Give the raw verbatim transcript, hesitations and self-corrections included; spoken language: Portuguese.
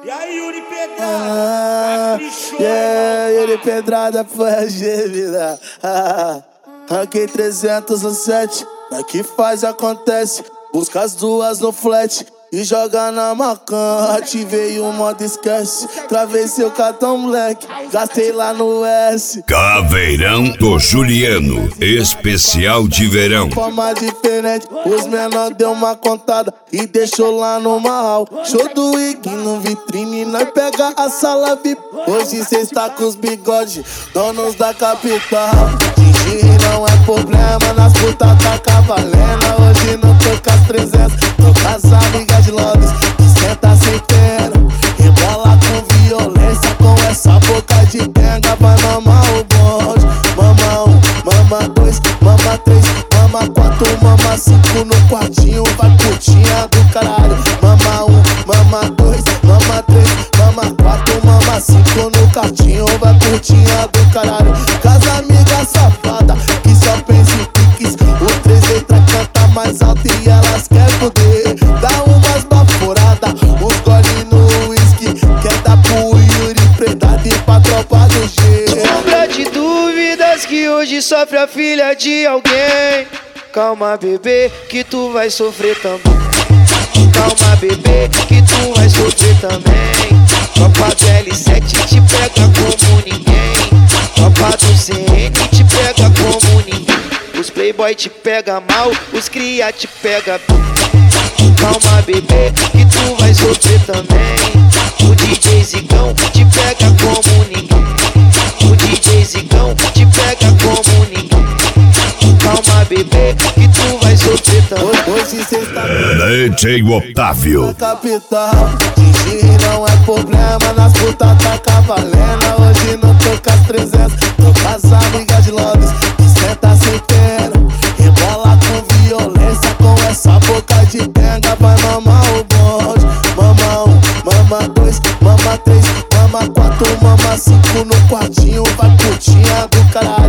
E aí, Yuri Pedrada? Ah, yeah, Yuri Pedrada foi a gêmea. Ah, ranquei trezentos e sete, daqui faz acontece. Busca as duas no flat e joga na macan. Ativei o modo esquece, travei seu cartão moleque, gastei lá no S. Caveirão do Juliano, especial de verão. Forma diferente, os menor deu uma contada e deixou lá no mal. Show do Ig no vitrine, nós pega a sala V I P. Hoje cê está com os bigodes, donos da capital. Digi não é problema, nas putas tá cavalendo. Hoje não tô com as trezentas, tô com as amigas de Londres. Senta sem pena, rebola com violência, com essa boca de benga. Vai mamar o bonde, mama um, mama dois, mama três, mama quatro, mama cinco no quartinho. Vai putinha do caralho. Mama um, mama dois, mama três, mama quatro, mama cinco no quartinho. Vai putinha do caralho. Casa amiga safada, que só pensa em piques. O três letra canta mais alto e elas querem poder. Dá umas baforadas, uns gole no whisky. Quer dar pro Yuri Pedrada e pra tropa do G. Sombra de dúvidas que hoje sofre a filha de alguém. Calma, bebê, que tu vai sofrer também. Calma, bebê, que tu vai sofrer também. Tropa do L sete te pega como ninguém. Tropa do C N te pega como ninguém. Os playboy te pega mal, os cria te pega bem. Calma, bebê, que tu vai sofrer também. O D J Zigão te pega como ninguém. O D J Zigão te pega como ninguém. Calma, bebê, que tu vai sofrer também. Hoje cê está D J Otávio na capital. Digi não é problema, nas putas tá cavalendo. Hoje não tô com as trezentas, tô com as amigas de Londres. Senta sem pena, rebola com violência, com essa boca de benga. Vai mamar o bonde, mama um, mama dois, mama três, mama quatro, mama cinco no quartinho. Vai putinha do caralho.